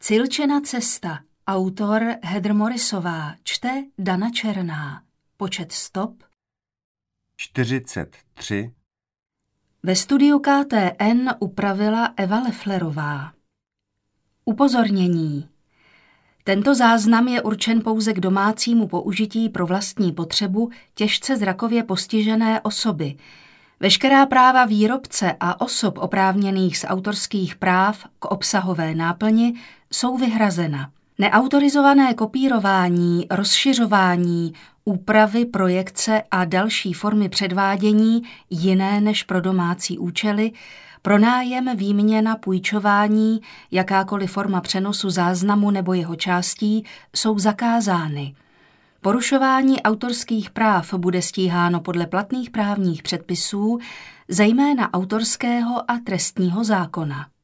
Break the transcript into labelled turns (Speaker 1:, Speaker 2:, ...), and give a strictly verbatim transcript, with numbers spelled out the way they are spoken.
Speaker 1: Cilčena cesta. Autor Heather Morrisová. Čte Dana Černá. Počet stop
Speaker 2: čtyřicet tři.
Speaker 1: Ve studiu K T N upravila Eva Lefflerová. Upozornění. Tento záznam je určen pouze k domácímu použití pro vlastní potřebu těžce zrakově postižené osoby. Veškerá práva výrobce a osob oprávněných z autorských práv k obsahové náplni jsou vyhrazena. Neautorizované kopírování, rozšiřování, úpravy, projekce a další formy předvádění jiné než pro domácí účely, pronájem, výměna, půjčování, jakákoliv forma přenosu záznamu nebo jeho částí jsou zakázány. Porušování autorských práv bude stíháno podle platných právních předpisů, zejména autorského a trestního zákona.